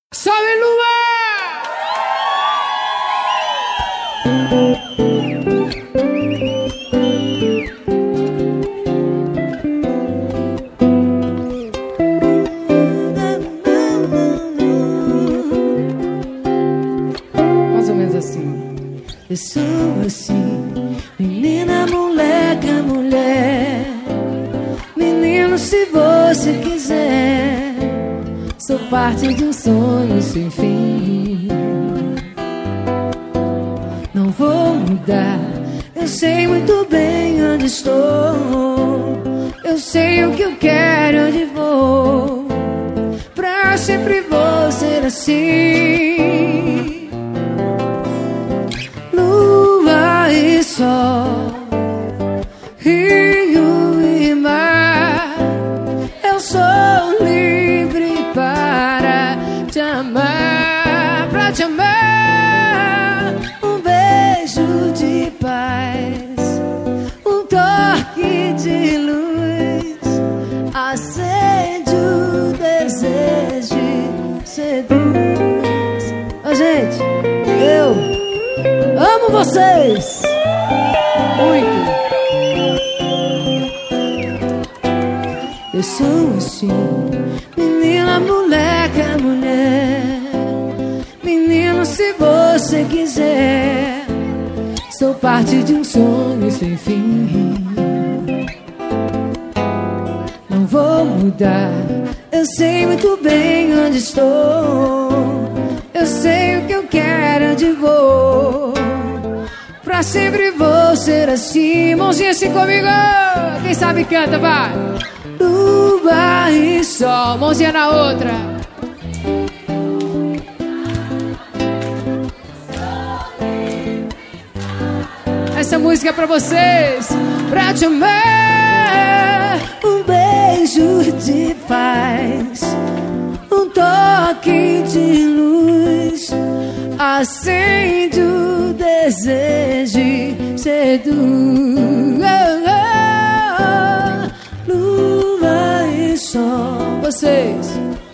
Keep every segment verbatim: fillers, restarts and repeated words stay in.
Salve, Lua! Mais ou menos assim. Eu sou assim, menina, moleca, mulher. Menino, se você quiser, sou parte de um sonho sem fim. Não vou mudar, eu sei muito bem onde estou. Eu sei o que eu quero, onde vou. Pra sempre vou ser assim. Lua e sol, rio e mar. Eu sou livre para te amar, pra te amar. Um beijo de paz, um toque de luz, acende o desejo de seduz. Ô, gente, eu amo vocês muito. Eu sou assim, menina, moleca, mulher. Menino, se você quiser, sou parte de um sonho sem fim. Não vou mudar, eu sei muito bem onde estou. Eu sei o que eu quero, onde vou. Pra sempre vou ser assim. Mãozinha assim comigo. Quem sabe canta, vai. Lua e sol, mãozinha na outra. Essa música é pra vocês, pra te amar. Um beijo de paz, um toque de luz, acende o desejo, seduz. Oh, oh, lua e sol, vocês.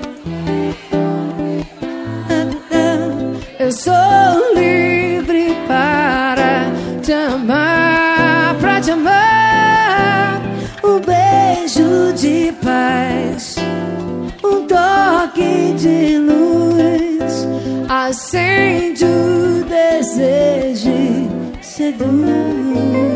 Eu sou livre para te amar, pra te amar. Um beijo de paz, um toque de luz, acende o desejo, seduz.